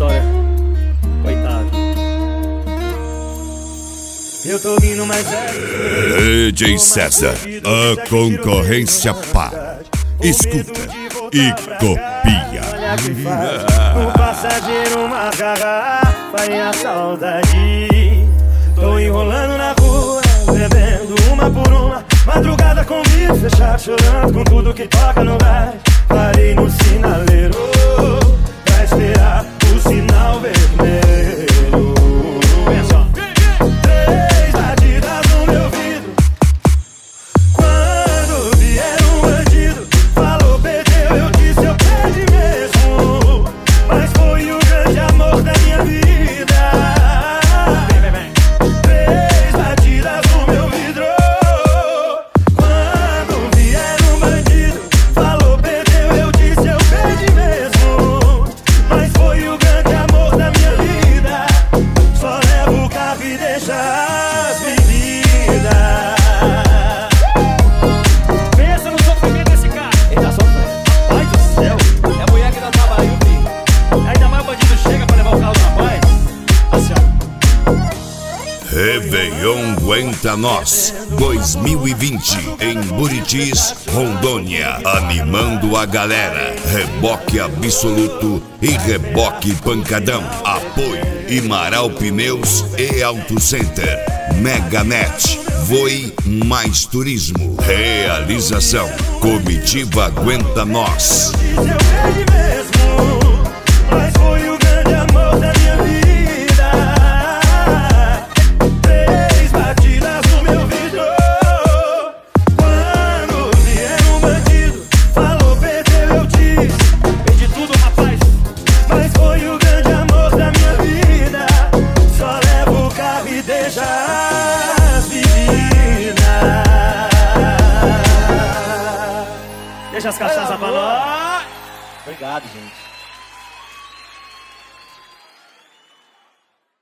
história. Coitado. Eu tô vindo mais DJ César, a concorrência para. Escuta e copia. O passageiro, uma garrafa e a saudade. Tô enrolando na rua, bebendo uma por uma. Madrugada com o vidro fechado, chorando com tudo que toca no rádio. Parei no sinaleiro pra esperar o sinal vermelho. Pensa, três batidas no meu vidro. Quando vier um bandido, falou, perdeu, eu disse, eu perdi mesmo. Mas foi o grande amor da minha vida. Três batidas no meu vidro. Quando vier um bandido, falou, perdeu, eu disse, eu perdi mesmo. Mas foi o grande amor da minha vida. Só levo o carro e deixa as bebidas. Pensa no sofrimento desse cara. Ele tá sofrendo. Ai do céu. É a mulher que dá trabalho, filho. Ainda mais o bandido chega pra levar o carro do rapaz. Assim, ó. Réveillon Aguenta Nós 2020 em Buritis, Rondônia. Animando a galera. Reboque Absoluto e Reboque Pancadão. Apoio Imaral Pneus e Auto Center. Meganet. Voe Mais Turismo. Realização Comitiva Aguenta Nós. Disse, eu perdi mesmo. Mas foi o grande amor da minha vida. Três batidas no meu vidro. Quando vier um bandido, falou, perdeu, eu disse, Perdi tudo, rapaz. mas foi o grande amor da minha vida. Só levo o carro e deixa as bebidas. Deixa as cachaças pra nós. Obrigado, gente.